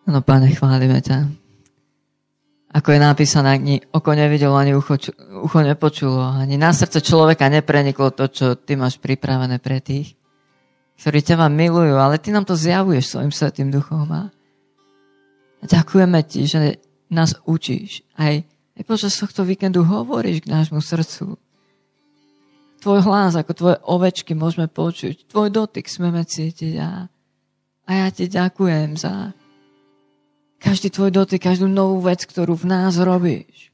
No, Pane, chválime ťa. Ako je napísané, ani oko nevidelo, ani ucho nepočulo, ani na srdce človeka nepreniklo to, čo ty máš pripravené pre tých, ktorí ťa milujú, ale ty nám to zjavuješ svojim Svätým Duchom. A ďakujeme ti, že nás učíš. Aj počas tohto víkendu hovoríš k nášmu srdcu. Tvoj hlas, ako tvoje ovečky môžeme počuť. Tvoj dotyk smeme cítiť. A ja ti ďakujem za každý tvoj dotyk, každú novú vec, ktorú v nás robíš.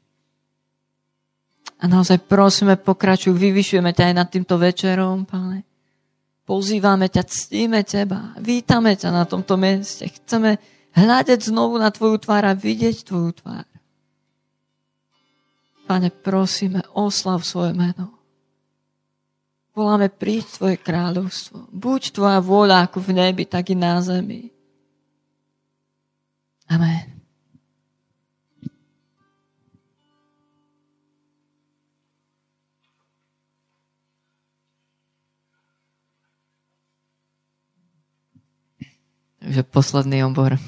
A naozaj prosíme, pokračuj, vyvyšujeme ťa aj nad týmto večerom, Pane. Pozývame ťa, ctíme teba, vítame ťa na tomto mieste. Chceme hľadať znovu na tvoju tvár a vidieť tvoju tvár. Pane, prosíme, oslav svoje meno. Voláme, príď tvoje kráľovstvo. Buď tvoja vôľa ako v nebi, tak i na zemi. Amen. Takže posledný obor.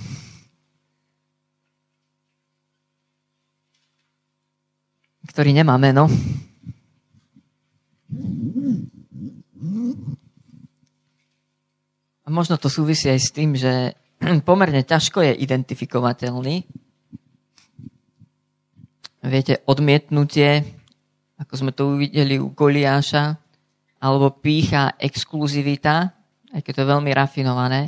Ktorý nemá meno. A možno to súvisí aj s tým, že pomerne ťažko je identifikovateľný. Viete, odmietnutie, ako sme to uvideli u Goliáša, alebo pýcha, exkluzivita, aj keď to je veľmi rafinované.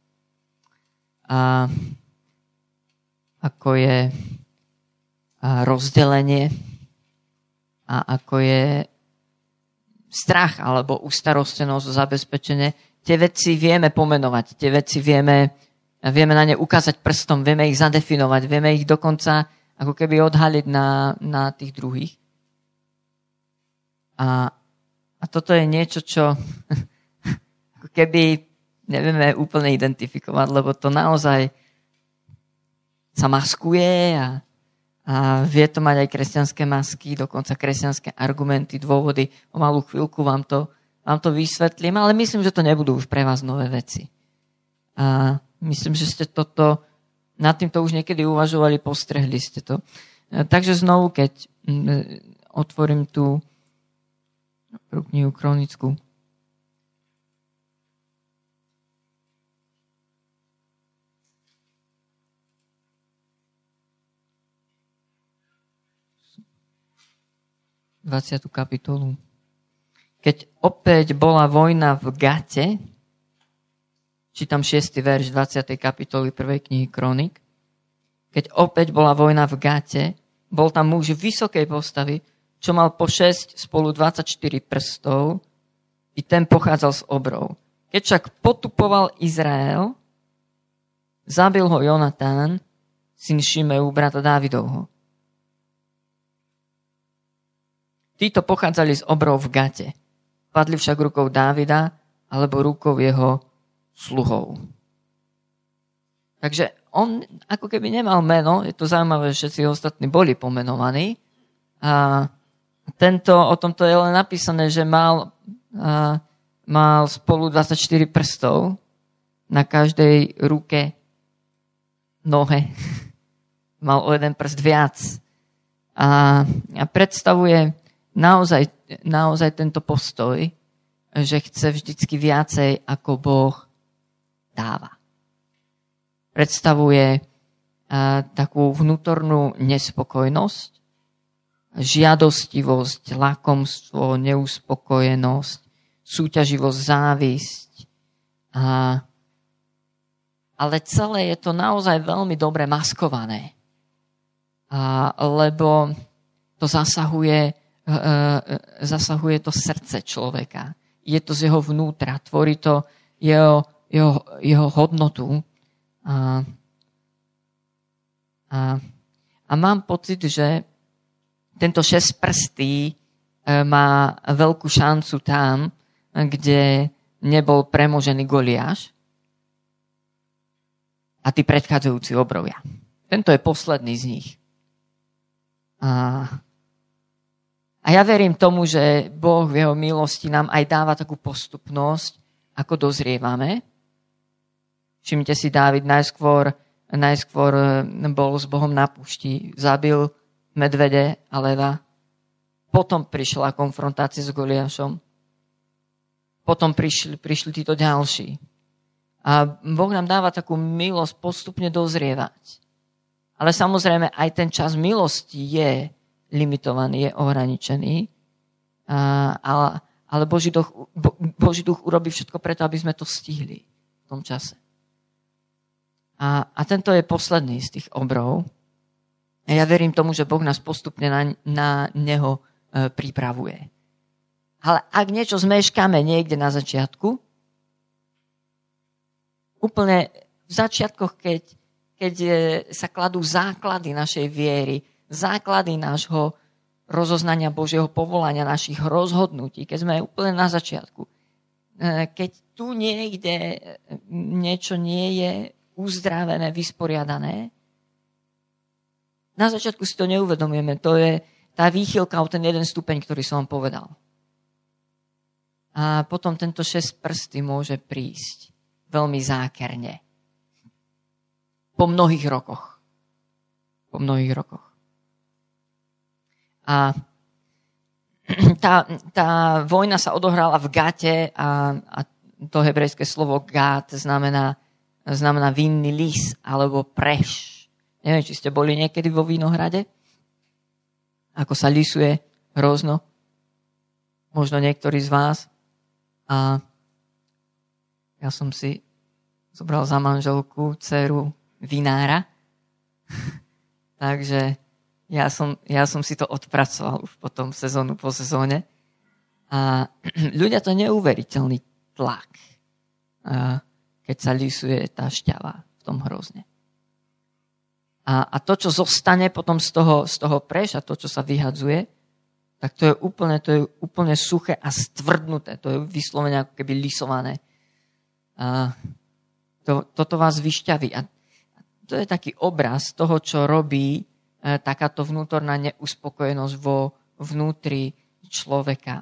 A ako je rozdelenie a ako je strach alebo ustarostenosť, zabezpečenie. Tie veci vieme pomenovať, tie veci vieme na ne ukázať prstom, vieme ich zadefinovať, vieme ich dokonca ako keby odhaliť na tých druhých. A toto je niečo, čo ako keby nevieme úplne identifikovať, lebo to naozaj sa maskuje a vie to mať aj kresťanské masky, dokonca kresťanské argumenty, dôvody. O malú chvíľku vám to vysvetlím, ale myslím, že to nebudú už pre vás nové veci. A myslím, že ste nad týmto už niekedy uvažovali, postrehli ste to. Takže znovu, keď otvorím tú prvú knihu Kronickú, v 20. kapitolu. Keď opäť bola vojna v Gate, čítam 6. verš 20. kapitoly 1. knihy Kronik, keď opäť bola vojna v Gate, bol tam muž vysokej postavy, čo mal po 6 spolu 24 prstov, i ten pochádzal z obrov. Keď však potupoval Izrael, zabil ho Jonatán, syn Šimeu, brata Dávidovho. Títo pochádzali z obrov v Gate. Padli však rukou Dávida alebo rukou jeho sluhov. Takže on ako keby nemal meno, je to zaujímavé, že všetci ostatní boli pomenovaní. A o tomto je len napísané, že mal spolu 24 prstov na každej ruke, nohe. Mal o jeden prst viac. A predstavuje naozaj tento postoj, že chce vždycky viacej, ako Boh dáva. Predstavuje takú vnútornú nespokojnosť, žiadostivosť, lakomstvo, neuspokojenosť, súťaživosť, závisť. Ale celé je to naozaj veľmi dobre maskované. Lebo to zasahuje to srdce človeka. Je to z jeho vnútra, tvorí to jeho hodnotu. A mám pocit, že tento šesťprstý má veľkú šancu tam, kde nebol premožený Goliáš a tí predchádzajúci obrovia. Tento je posledný z nich. A ja verím tomu, že Boh v jeho milosti nám aj dáva takú postupnosť, ako dozrievame. Všimnite si, Dávid najskôr najskôr bol s Bohom na púšti, zabil medvede a leva, potom prišla konfrontácia s Goliášom, potom prišli títo ďalší. A Boh nám dáva takú milosť postupne dozrievať. Ale samozrejme aj ten čas milosti je limitovaný, je ohraničený, ale Boží duch urobí všetko preto, aby sme to stihli v tom čase. A tento je posledný z tých obrov. A ja verím tomu, že Boh nás postupne na neho pripravuje. Ale ak niečo zmeškáme niekde na začiatku, úplne v začiatkoch, keď sa kladú základy našej viery, základy nášho rozoznania Božieho povolania, našich rozhodnutí, keď sme úplne na začiatku. Keď tu niekde niečo nie je uzdravené, vysporiadané, na začiatku si to neuvedomujeme. To je tá výchylka o ten jeden stupeň, ktorý som vám povedal. A potom tento 6 prsty môže prísť veľmi zákerne. Po mnohých rokoch. A tá vojna sa odohrala v Gáte a to hebrejské slovo Gát znamená vinný lis alebo preš. Neviem, či ste boli niekedy vo Vinohrade? Ako sa lisuje hrozno? Možno niektorí z vás. A ja som si zobral za manželku dceru vinára. Takže ja som si to odpracoval už potom sezónu po sezóne. A ľudia, to neuveriteľný tlak, keď sa lisuje tá šťava v tom hrozne. A to, čo zostane potom z toho preša, to, čo sa vyhadzuje, tak to je úplne suché a stvrdnuté. To je vyslovene ako keby lisované. Toto vás vyšťaví. A to je taký obraz toho, čo robí takáto vnútorná neuspokojenosť vo vnútri človeka.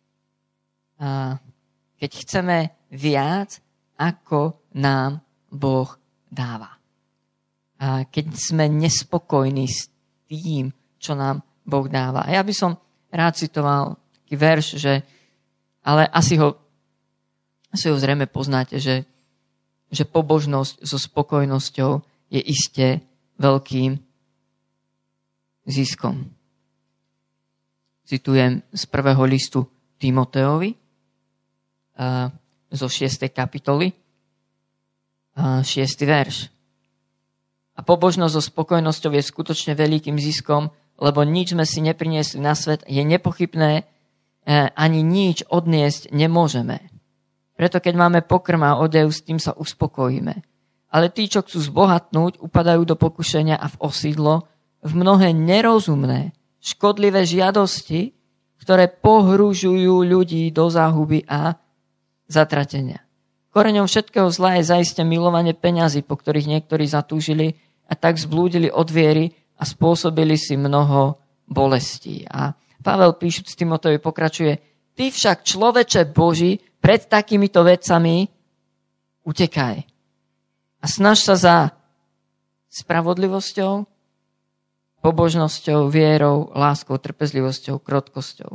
Keď chceme viac, ako nám Boh dáva. A keď sme nespokojní s tým, čo nám Boh dáva. A ja by som rád citoval taký verš, ale asi ho zrejme poznáte, že pobožnosť so spokojnosťou je iste veľkým ziskom. Citujem z 1. listu Timoteovi zo 6. kapitoly 6. verš. A pobožnosť so spokojnosťou je skutočne veľkým ziskom, lebo nič sme si nepriniesli na svet, je nepochybné, ani nič odniesť nemôžeme. Preto keď máme pokrm a odev, s tým sa uspokojíme. Ale tí, čo chcú zbohatnúť, upadajú do pokušenia a v osídlo, v mnohé nerozumné, škodlivé žiadosti, ktoré pohružujú ľudí do záhuby a zatratenia. Koreňom všetkého zla je zaiste milovanie peňazí, po ktorých niektorí zatúžili a tak zblúdili od viery a spôsobili si mnoho bolestí. A Pavel píšuc Timoteovi pokračuje: Ty však, človeče Boží, pred takýmito vecami utekaj. A snaž sa za spravodlivosťou, pobožnosťou, vierou, láskou, trpezlivosťou, krotkosťou.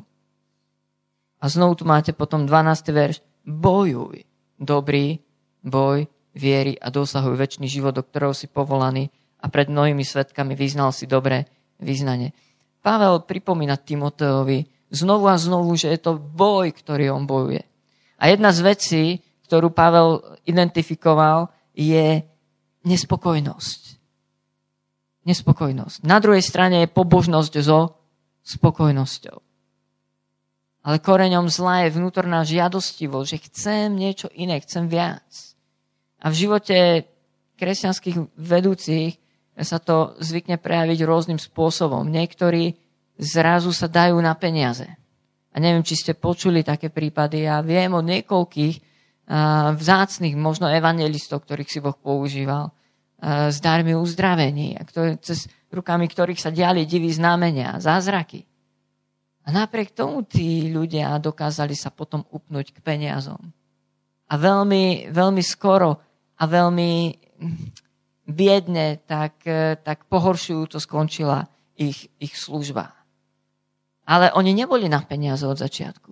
A znovu tu máte potom 12. verš. Bojuj dobrý boj viery a dosahuj večný život, do ktorého si povolaný a pred mnohými svedkami vyznal si dobré vyznanie. Pavel pripomína Timoteovi znovu a znovu, že je to boj, ktorý on bojuje. A jedna z vecí, ktorú Pavel identifikoval, je nespokojnosť. Nespokojnosť. Na druhej strane je pobožnosť so spokojnosťou. Ale koreňom zla je vnútorná žiadostivosť, že chcem niečo iné, chcem viac. A v živote kresťanských vedúcich sa to zvykne prejaviť rôznym spôsobom. Niektorí zrazu sa dajú na peniaze. A neviem, či ste počuli také prípady. Ja viem o niekoľkých vzácnych, možno evangelistov, ktorých si Boh používal, s darmi uzdravení, cez rukami ktorých sa diali diví znamenia, zázraky. A napriek tomu tí ľudia dokázali sa potom upnúť k peniazom. A veľmi, veľmi skoro a veľmi biedne, tak pohoršujúco skončila ich služba. Ale oni neboli na peniaze od začiatku.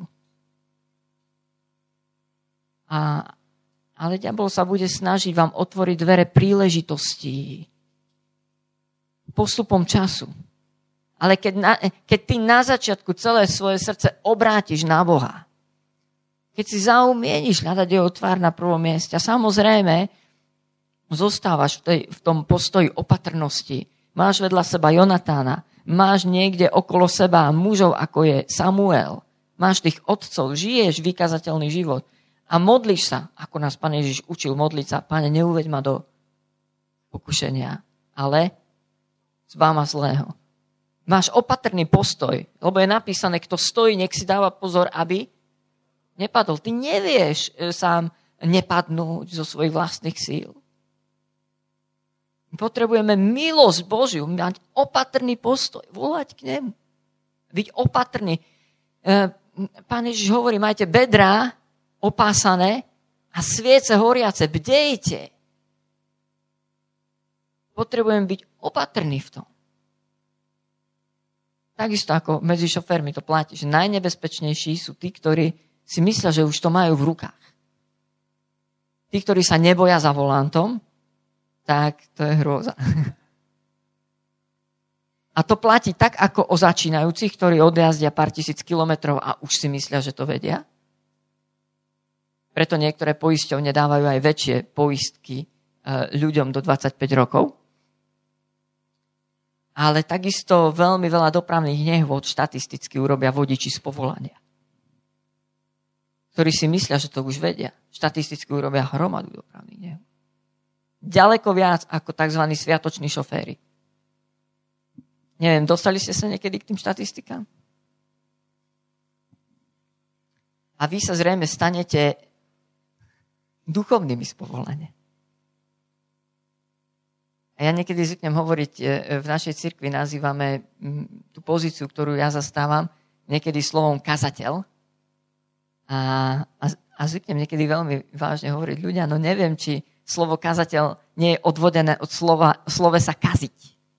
Ale diabol sa bude snažiť vám otvoriť dvere príležitostí postupom času. Ale keď ty na začiatku celé svoje srdce obrátiš na Boha, keď si zaumieníš hľadať jeho tvár na prvom mieste a samozrejme zostávaš v tom postoji opatrnosti, máš vedľa seba Jonatána, máš niekde okolo seba mužov, ako je Samuel, máš tých otcov, žiješ vykazateľný život a modlíš sa, ako nás Pán Ježiš učil modliť sa, Pane, neuveď ma do pokušenia, ale zbav ma zlého. Máš opatrný postoj, lebo je napísané, kto stojí, nech si dáva pozor, aby nepadol. Ty nevieš sám nepadnúť zo svojich vlastných síl. Potrebujeme milosť Božiu, mať opatrný postoj, volať k nemu. Byť opatrný. Pán Ježiš hovorí, majte bedrá opásané a sviece horiace, bdejte. Potrebujem byť opatrný v tom. Takisto ako medzi šoférmi to platí, že najnebezpečnejší sú tí, ktorí si myslia, že už to majú v rukách. Tí, ktorí sa neboja za volantom, tak to je hrôza. A to platí tak, ako o začínajúcich, ktorí odjazdia pár tisíc kilometrov a už si myslia, že to vedia. Preto niektoré poisťovne dávajú aj väčšie poistky ľuďom do 25 rokov. Ale takisto veľmi veľa dopravných nehôd štatisticky urobia vodiči z povolania, ktorí si myslia, že to už vedia. Štatisticky urobia hromadu dopravných nehôd. Ďaleko viac ako tzv. Sviatoční šoféry. Neviem, dostali ste sa niekedy k tým štatistikám? A vy sa zrejme stanete duchovnými z povolania. A ja niekedy zvyknem hovoriť, v našej cirkvi nazývame tú pozíciu, ktorú ja zastávam, niekedy slovom kazateľ. A zvyknem niekedy veľmi vážne hovoriť ľudia, no neviem, či slovo kazateľ nie je odvodené od slovesa kaziť.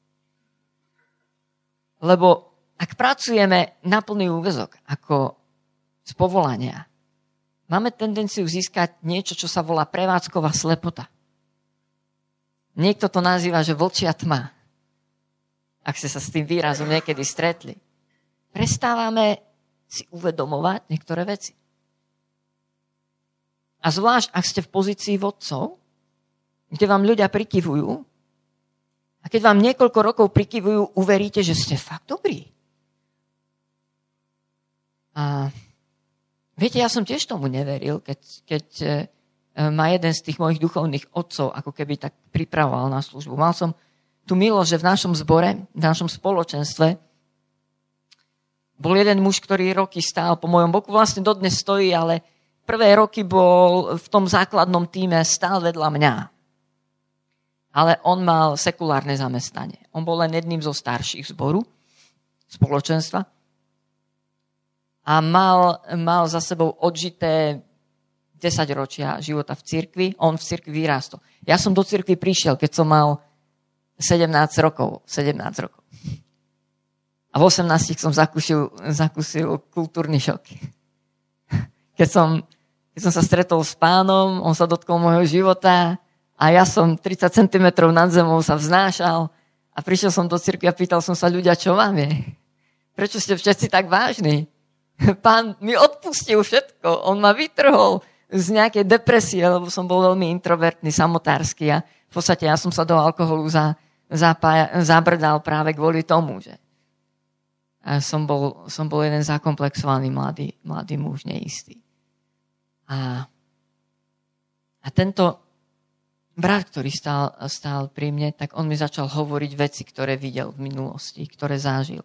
Lebo ak pracujeme na plný úväzok ako z povolania, máme tendenciu získať niečo, čo sa volá prevádzková slepota. Niekto to nazýva, že vlčia tma. Ak ste sa s tým výrazom niekedy stretli. Prestávame si uvedomovať niektoré veci. A zvlášť, ak ste v pozícii vodcov, kde vám ľudia prikyvujú, a keď vám niekoľko rokov prikyvujú, uveríte, že ste fakt dobrí. A viete, ja som tiež tomu neveril, keď ma jeden z tých mojich duchovných otcov ako keby tak pripravoval na službu. Mal som tú milosť, že v našom zbore, v našom spoločenstve bol jeden muž, ktorý roky stál po mojom boku, vlastne dodnes stojí, ale prvé roky bol v tom základnom tíme, stál vedľa mňa. Ale on mal sekulárne zamestnanie. On bol len jedným zo starších zboru, spoločenstva. A mal za sebou odžité 10 ročia života v cirkvi. On v cirkvi vyrástol. Ja som do cirkvi prišiel, keď som mal 17 rokov. A v 18 som zakúsil kultúrny šok. Keď som sa stretol s Pánom, on sa dotkol môjho života a ja som 30 cm nad zemou sa vznášal a prišiel som do cirkvi a pýtal som sa ľudia, čo vám je? Prečo ste všetci tak vážni? Pán mi odpustil všetko. On ma vytrhol z nejakej depresie, lebo som bol veľmi introvertný, samotársky a v podstate ja som sa do alkoholu zabrdal práve kvôli tomu, že som bol jeden zakomplexovaný mladý muž, neistý. A tento brat, ktorý stál pri mne, tak on mi začal hovoriť veci, ktoré videl v minulosti, ktoré zažil.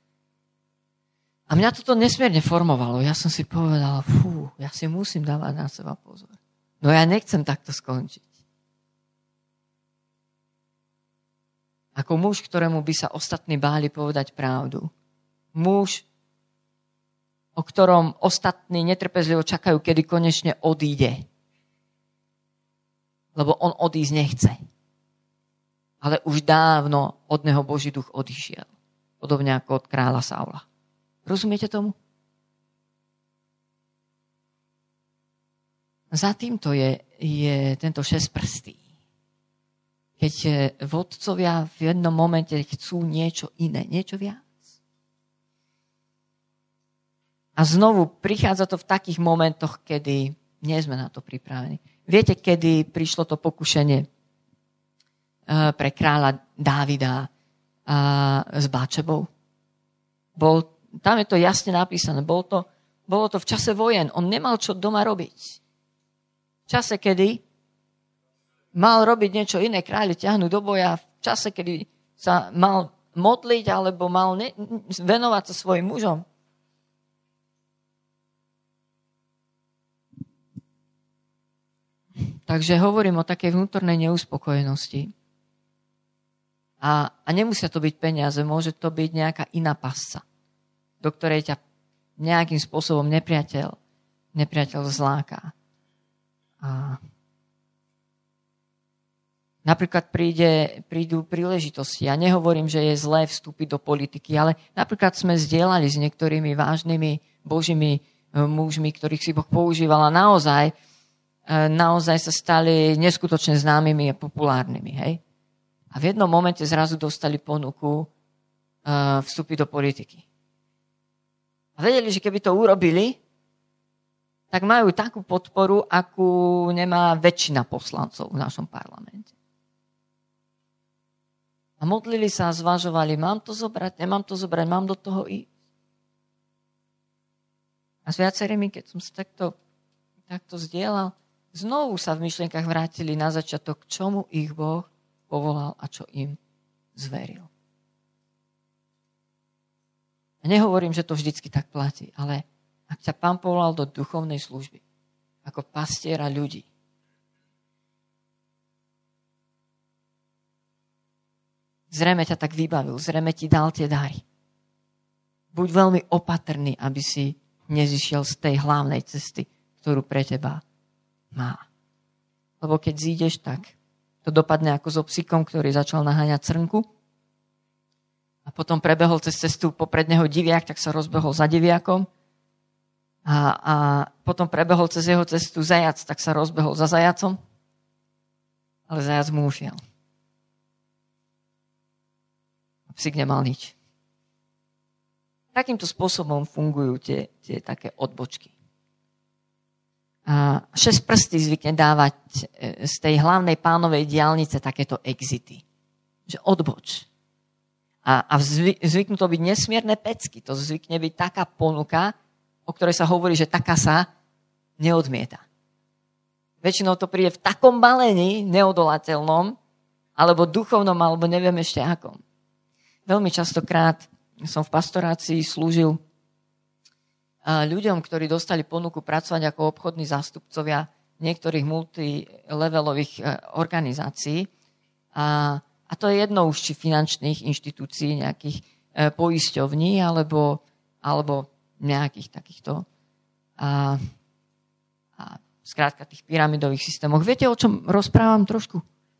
A mňa toto nesmierne formovalo. Ja som si povedal, ja si musím dávať na seba pozor. No ja nechcem takto skončiť. Ako muž, ktorému by sa ostatní báli povedať pravdu. Muž, o ktorom ostatní netrpezlivo čakajú, kedy konečne odíde. Lebo on odísť nechce. ale už dávno od neho Boží duch odišiel. Podobne ako od kráľa Saula. Rozumiete tomu? Za týmto je tento šesťprstý. Keď vodcovia v jednom momente chcú niečo iné, niečo viac. A znovu prichádza to v takých momentoch, kedy nie sme na to pripravení. Viete, kedy prišlo to pokušenie pre kráľa Dávida s Báčebou? Tam je to jasne napísané. Bolo to v čase vojen. On nemal čo doma robiť. V čase, kedy mal robiť niečo iné, kráľi ťahnu do boja, v čase, kedy sa mal modliť alebo mal venovať sa svojim mužom. Takže hovorím o takej vnútornej neuspokojenosti. A nemusia to byť peniaze, môže to byť nejaká iná pasca, do ktorej ťa nejakým spôsobom nepriateľ zláka. A napríklad prídu príležitosti. Ja nehovorím, že je zlé vstúpiť do politiky, ale napríklad sme zdieľali s niektorými vážnymi Božími mužmi, ktorých si Boh používal a naozaj sa stali neskutočne známymi a populárnymi. Hej? A v jednom momente zrazu dostali ponuku vstúpiť do politiky. A vedeli, že keby to urobili, tak majú takú podporu, akú nemá väčšina poslancov v našom parlamente. A modlili sa a zvažovali, mám to zobrať, nemám to zobrať, mám do toho ísť. A s viacerými, keď som sa takto zdieľal, znovu sa v myšlienkach vrátili na začiatok, k čomu ich Boh povolal a čo im zveril. A nehovorím, že to vždycky tak platí, ale ak ťa Pán povolal do duchovnej služby, ako pastiera ľudí, zrejme ťa tak vybavil, zrejme ti dal tie dary. Buď veľmi opatrný, aby si nezišiel z tej hlavnej cesty, ktorú pre teba má. Lebo keď zídeš, tak to dopadne ako so psíkom, ktorý začal naháňať srnku a potom prebehol cez cestu popred neho diviak, tak sa rozbehol za diviakom a potom prebehol cez jeho cestu zajac, tak sa rozbehol za zajacom, ale zajac mu ušiel. A psík nemal nič. Takýmto spôsobom fungujú tie také odbočky. A 6 prstí zvykne dávať z tej hlavnej Pánovej diaľnice takéto exity. Že odboč. A zvyknú to byť nesmierne pecky. To zvykne byť taká ponuka, o ktorej sa hovorí, že taká sa neodmieta. Väčšinou to príde v takom balení neodolateľnom, alebo duchovnom, alebo neviem ešte akom. Veľmi častokrát som v pastorácii slúžil ľuďom, ktorí dostali ponuku pracovať ako obchodní zástupcovia niektorých multilevelových organizácií. A to je jedno už či finančných inštitúcií, nejakých poisťovní alebo nejakých takýchto a skrátka tých pyramidových systémoch. Viete, o čom rozprávam trošku?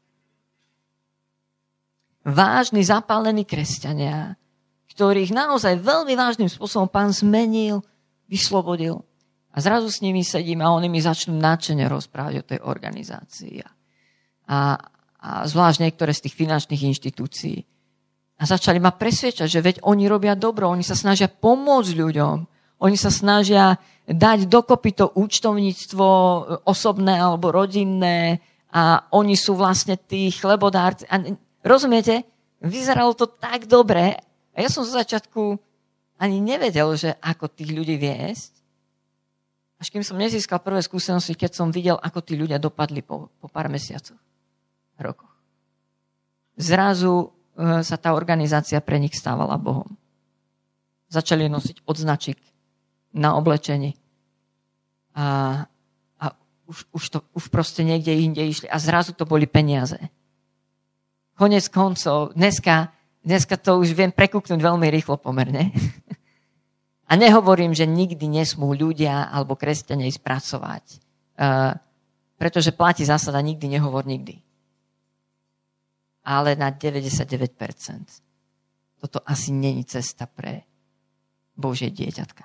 Vážni, zapálení kresťania, ktorých naozaj veľmi vážnym spôsobom Pán zmenil, vyslobodil. A zrazu s nimi sedím a oni mi začnú nadšene rozprávať o tej organizácii. A zvlášť niektoré z tých finančných inštitúcií. A začali ma presviečať, že veď oni robia dobro, oni sa snažia pomôcť ľuďom. Oni sa snažia dať dokopy to účtovníctvo osobné alebo rodinné a oni sú vlastne tí chlebodárci. A rozumiete? Vyzeralo to tak dobre a ja som zo začiatku ani nevedel, že ako tých ľudí viesť. Až kým som nezískal prvé skúsenosti, keď som videl, ako tí ľudia dopadli po pár mesiacoch, rokoch. Zrazu sa tá organizácia pre nich stávala Bohom. Začali nosiť odznačík na oblečení. A už proste niekde inde išli. A zrazu to boli peniaze. Konec koncov, dneska to už viem prekúknuť veľmi rýchlo pomerne. A nehovorím, že nikdy nesmú ľudia alebo kresťania ísť pracovať. Pretože platí zásada nikdy nehovor nikdy. ale na 99%. Toto asi není cesta pre Božie dieťatka.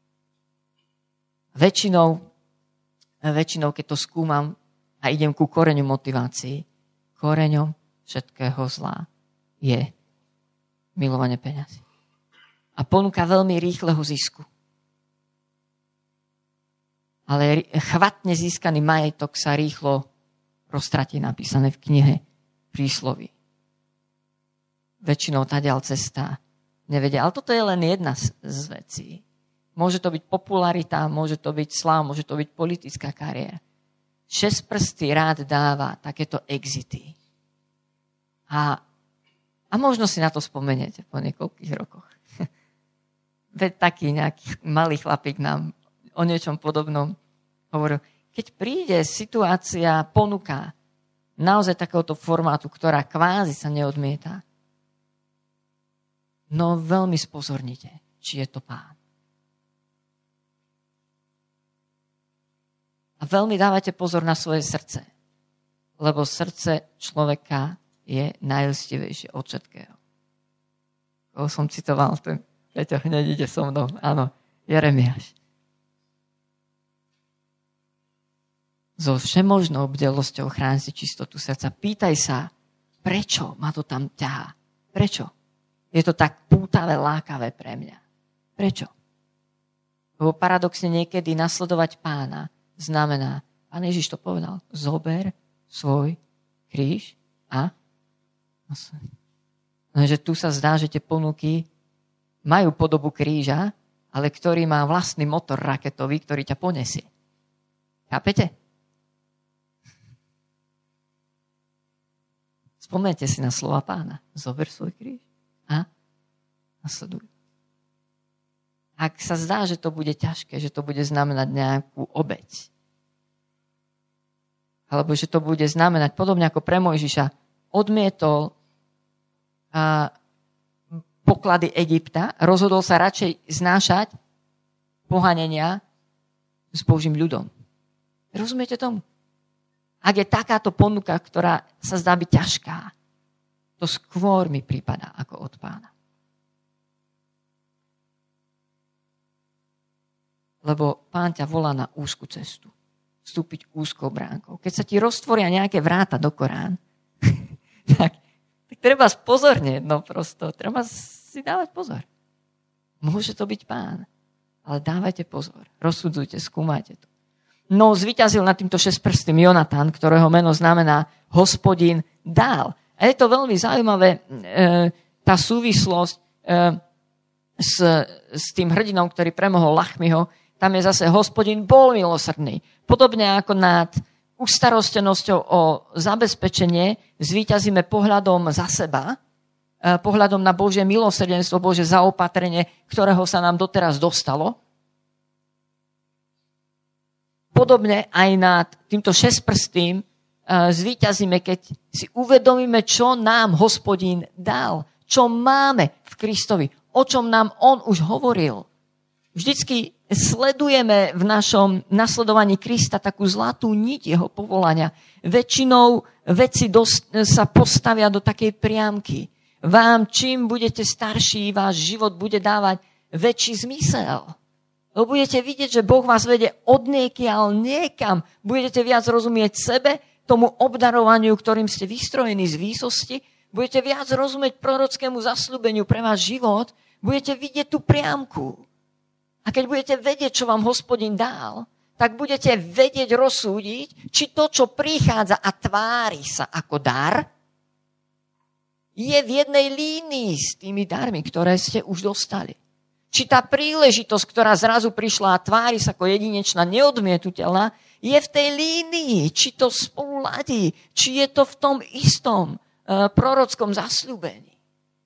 Väčšinou, keď to skúmam a idem ku koreňu motivácií, koreňom všetkého zla je milovanie peňazí. A ponuka veľmi rýchleho zisku. Ale chvatne získaný majetok sa rýchlo roztratí, napísané v knihe Prísloví. Väčšinou táďal cesta nevedia. Ale toto je len jedna z vecí. Môže to byť popularita, môže to byť sláva, môže to byť politická kariéra. Šesťprstý rád dáva takéto exity. A možno si na to spomeniete po niekoľkých rokoch. Veď taký nejaký malý chlapík nám o niečom podobnom hovoril. Keď príde situácia, ponuka naozaj takéhoto formátu, ktorá kvázi sa neodmieta, no veľmi spozornite, či je to Pán. A veľmi dávajte pozor na svoje srdce, lebo srdce človeka je najlistivejšie od všetkého. Koho som citoval, ten Peťo hneď ide so mnou. Áno, Jeremiáš. So všemožnou bdelosťou chráň si čistotu srdca. Pýtaj sa, prečo ma to tam ťahá? Prečo? Je to tak pútavé, lákavé pre mňa. Prečo? Lebo paradoxne niekedy nasledovať Pána znamená, Pán Ježiš to povedal, zober svoj kríž a že tu sa zdá, že tie ponuky majú podobu kríža, ale ktorý má vlastný motor raketový, ktorý ťa poniesie. Chápete? Spomeňte si na slova Pána. Zober svoj kríž a nasleduj. Ak sa zdá, že to bude ťažké, že to bude znamenať nejakú obeť, alebo že to bude znamenať, podobne ako pre Mojžiša, odmietol poklady Egypta, rozhodol sa radšej znášať pohanenia s Božím ľudom. Rozumiete tomu? Ak je takáto ponuka, ktorá sa zdá byť ťažká, to skôr mi prípada ako od Pána. Lebo Pán ťa volá na úzku cestu. Vstúpiť úzkou bránkou. Keď sa ti roztvoria nejaké vráta do Korán, tak treba spozornieť, treba si dávať pozor. Môže to byť Pán, ale dávajte pozor. Rozsudzujte, skúmajte to. No, zvíťazil nad týmto šesťprstým Jonatan, ktorého meno znamená Hospodin dal. A je to veľmi zaujímavé, tá súvislosť s tým hrdinom, ktorý premohol Lachmiho. Tam je zase Hospodin bol milosrdný. Podobne ako nad ustarostenosťou o zabezpečenie zvíťazíme pohľadom za seba, pohľadom na Božie milosrdenstvo, Božie zaopatrenie, ktorého sa nám doteraz dostalo. Podobne aj nad týmto šesťprstým zvíťazíme, keď si uvedomíme, čo nám Hospodin dal, čo máme v Kristovi, o čom nám On už hovoril. Vždycky sledujeme v našom nasledovaní Krista takú zlatú niť jeho povolania. Väčšinou veci sa postavia do takej priamky. Vám, čím budete starší, váš život bude dávať väčší zmysel. Lebo budete vidieť, že Boh vás vedie od niekiaľ niekam. Budete viac rozumieť sebe, tomu obdarovaniu, ktorým ste vystrojení z výsosti. Budete viac rozumieť prorockému zasľúbeniu pre váš život. Budete vidieť tú priamku. A keď budete vedieť, čo vám Hospodin dal, tak budete vedieť rozsúdiť, či to, čo prichádza a tvári sa ako dar, je v jednej línii s tými darmi, ktoré ste už dostali. Či tá príležitosť, ktorá zrazu prišla a tvári sa ako jedinečná, neodmietuteľná, je v tej línii, či to spolu ladí, či je to v tom istom prorockom zasľúbení.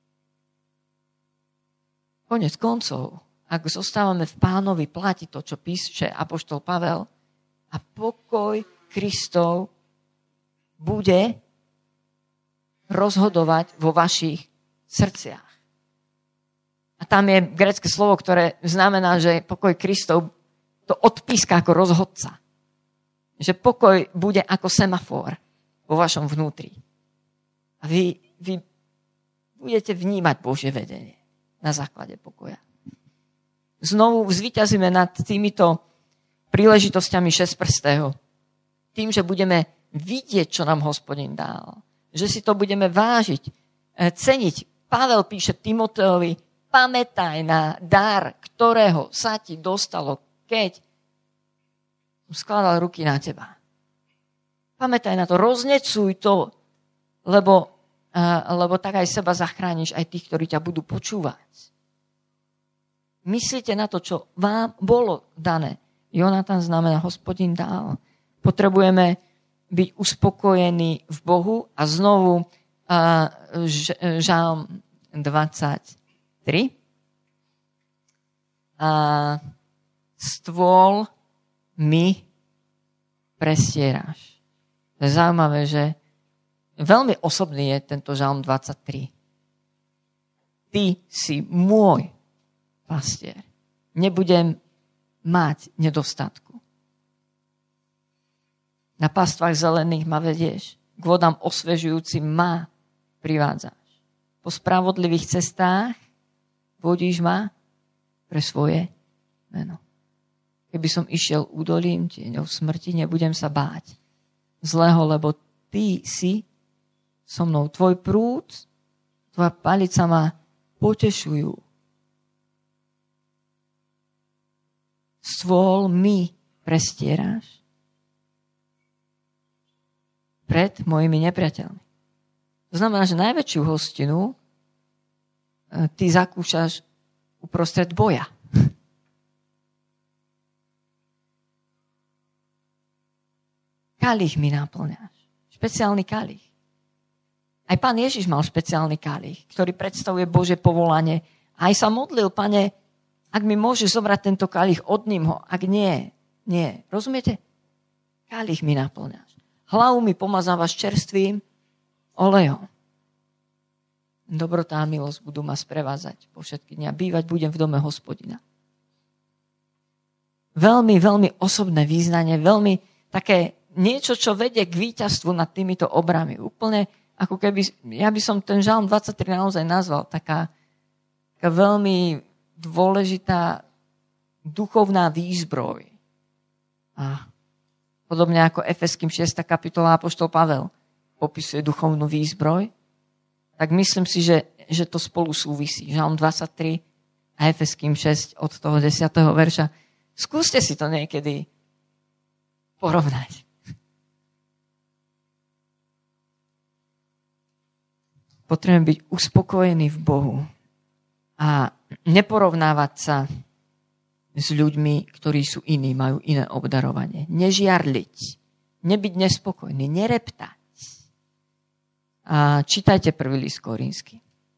Konec koncov, ak zostávame v Pánovi, platí to, čo píše apoštol Pavel, a pokoj Kristov bude rozhodovať vo vašich srdciach. A tam je grécke slovo, ktoré znamená, že pokoj Kristov to odpíska ako rozhodca. Že pokoj bude ako semafor vo vašom vnútri. A vy budete vnímať Božie vedenie na základe pokoja. Znovu zvíťazíme nad týmito príležitosťami šesťprstého. Tým, že budeme vidieť, čo nám Hospodin dal. Že si to budeme vážiť, ceniť. Pavel píše Timoteovi, pamätaj na dar, ktorého sa ti dostalo, keď skladal ruky na teba. Pamätaj na to, roznecuj to, lebo tak aj seba zachrániš, aj tých, ktorí ťa budú počúvať. Myslíte na to, čo vám bolo dané. Jonatan znamená, Hospodin dal. Potrebujeme byť uspokojení v Bohu a znovu Žalm 23. Stôl mi prestieráš. To je zaujímavé, že veľmi osobný je tento Žalm 23. Ty si môj pastier. Nebudem mať nedostatku. Na pastvách zelených ma vedieš. K vodám osvežujúcim ma privádzaš. Po spravodlivých cestách vodíš ma pre svoje meno. Keby som išiel údolím tieňou smrti, nebudem sa báť zlého, lebo ty si so mnou. Tvoj prúd, tvoja palica ma potešujú. Stôl mi prestieráš pred mojimi nepriateľmi. To znamená, že najväčšiu hostinu ty zakúšaš uprostred boja. Kalich mi naplňaš. Špeciálny kalich. Aj Pán Ježiš mal špeciálny kalich, ktorý predstavuje Božie povolanie. Aj sa modlil, Pane, ak mi môžeš zobrať tento kalich, odním ho. Ak nie. Rozumiete? Kalich mi naplňaš. Hlavu mi pomazávaš čerstvým olejom. Dobrotá a milosť budú ma sprevázať po všetky dni a bývať budem v dome Hospodina. Veľmi, veľmi osobné význanie, veľmi také niečo, čo vedie k víťazstvu nad týmito obrami. Úplne ako keby, ja by som ten Žalm 23 naozaj nazval taká veľmi dôležitá duchovná výzbroj. A podobne ako Efeským 6. kapitola apoštol Pavel popisuje duchovnú výzbroj, tak myslím si, že to spolu súvisí. Žalm 23 a Efeským 6 od toho 10. verša. Skúste si to niekedy porovnať. Potrebujem byť uspokojený v Bohu a neporovnávať sa s ľuďmi, ktorí sú iní, majú iné obdarovanie. Nežiarliť, nebyť nespokojný, nereptať. A čítajte prvý list Korinský.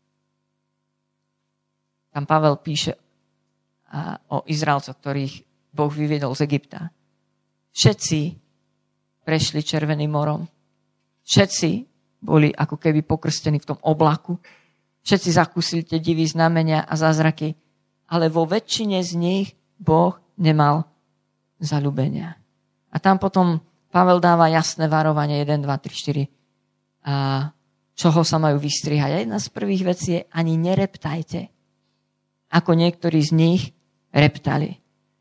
Tam Pavel píše o Izraelcoch, ktorých Boh vyviedol z Egypta. Všetci prešli Červeným morom. Všetci boli ako keby pokrstení v tom oblaku. Všetci zakúsili tie divy, znamenia a zázraky, ale vo väčšine z nich Boh nemal zaľúbenia. A tam potom Pavel dáva jasné varovanie 1, 2, 3, 4. A čoho sa majú vystrihať. A jedna z prvých vecí je ani nereptajte, ako niektorí z nich reptali.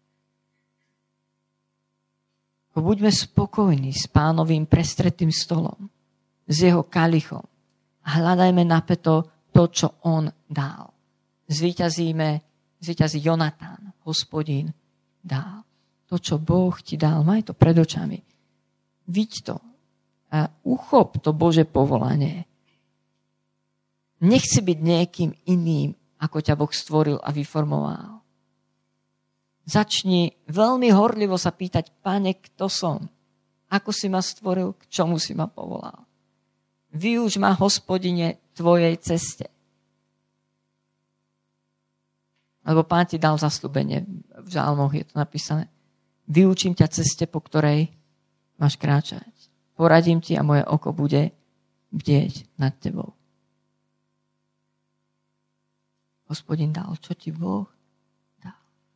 Buďme spokojní s Pánovým prestretým stolom, s jeho kalichom a hľadajme napäto to, čo on dal. Zvíťazí Jonatan, Hospodin dal. To, čo Boh ti dal, maj to pred očami. Vidť to a uchop to Bože povolanie. Nechci byť niekým iným, ako ťa Boh stvoril a vyformoval. Začni veľmi horlivo sa pýtať, Pane, kto som? Ako si ma stvoril? K čomu si ma povolal? Využ ma, Hospodine, tvojej ceste. Lebo Pán ti dal zasľúbenie. V žalmoch je to napísané. Vyučím ťa ceste, po ktorej máš kráčať. Poradím ti a moje oko bude bdieť nad tebou. Hospodin dal, čo ti Boh dal.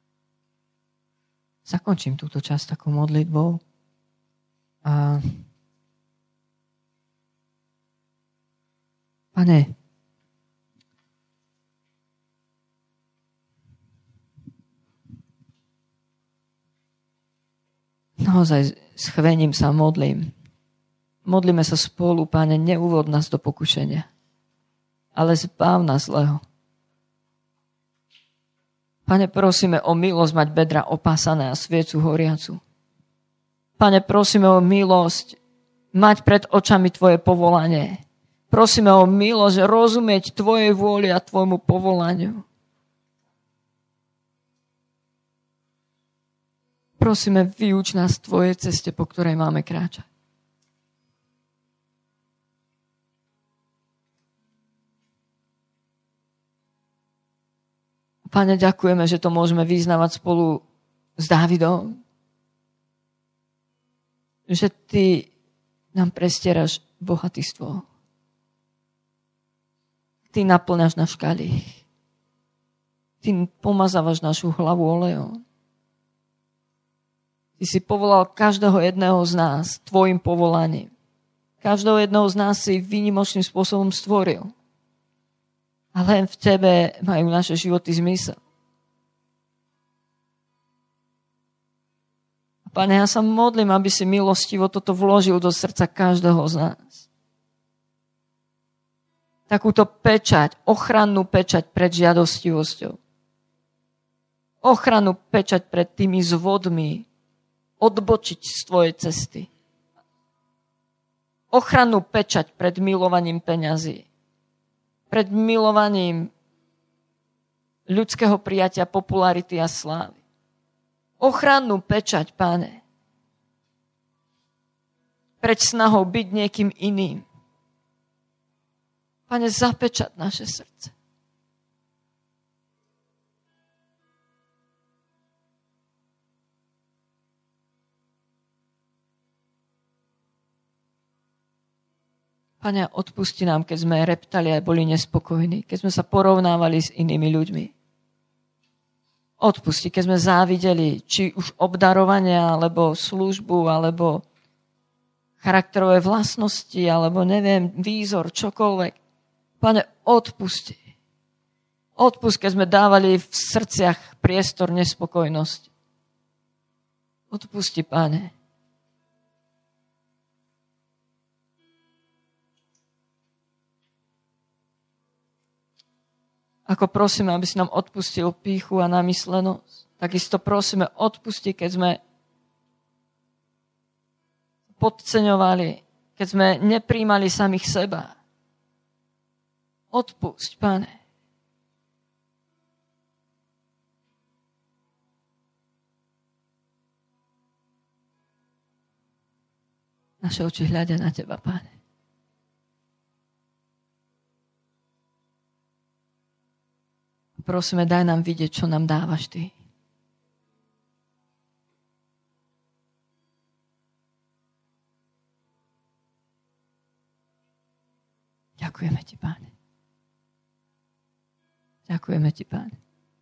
Zakončím túto časť takou modlitbou. A Pane, naozaj s chvením sa modlím. Modlíme sa spolu, Pane, neuvod nás do pokušenia, ale zbav nás zlého. Pane, prosíme o milosť mať bedra opásané a sviecu horiacu. Pane, prosíme o milosť mať pred očami Tvoje povolanie. Prosíme o milosť rozumieť Tvojej vôli a Tvojmu povolaniu. Prosíme, vyuč nás Tvojej ceste, po ktorej máme kráčať. Pane, ďakujeme, že to môžeme vyznávať spolu s Dávidom. Že Ty nám prestieraš bohatstvo. Ty naplňaš náš kalich. Ty pomazávaš našu hlavu olejom. Ty si povolal každého jedného z nás Tvojim povolaním. Každého jedného z nás si výnimočným spôsobom stvoril. A len v Tebe majú naše životy zmysel. Pane, ja sa modlím, aby si milostivo toto vložil do srdca každého z nás. Takúto pečať, ochrannú pečať pred žiadostivosťou. Ochrannú pečať pred tými zvodmi, odbočiť z tvojej cesty. Ochrannú pečať pred milovaním peňazí. Pred milovaním ľudského prijatia, popularity a slávy. Ochrannú pečať, Pane. Pred snahou byť niekým iným. Pane, zapečať naše srdce. Pane, odpusti nám, keď sme reptali a boli nespokojní, keď sme sa porovnávali s inými ľuďmi. Odpusti, keď sme závideli, či už obdarovania, alebo službu, alebo charakterové vlastnosti, alebo neviem, výzor, čokoľvek. Pane, odpusti. Odpusti, keď sme dávali v srdciach priestor nespokojnosti. Odpusti, Pane. Ako prosíme, aby si nám odpustil pýchu a namyslenosť, takisto prosíme, odpusti, keď sme podceňovali, keď sme nepríjmali samých seba. Odpusť, Pane. Naše oči hľadia na Teba, Pane. Prosíme, daj nám vidieť, čo nám dávaš Ty. Ďakujeme Ti, Pane. Ďakujeme Ti, Pane.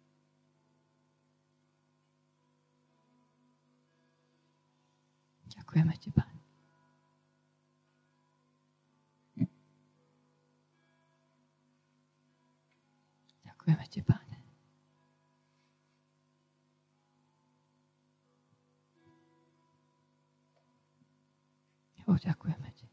Ďakujeme Ti, Pane. Ďakujeme Ti, Pane. Ďakujeme Ti.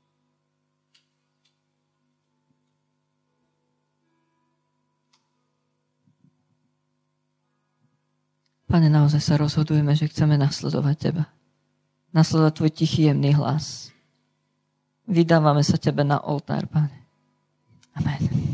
Pane, naozaj sa rozhodujeme, že chceme nasledovať Teba. Nasledovať Tvoj tichý, jemný hlas. Vydávame sa Tebe na oltár, Pane. Amen.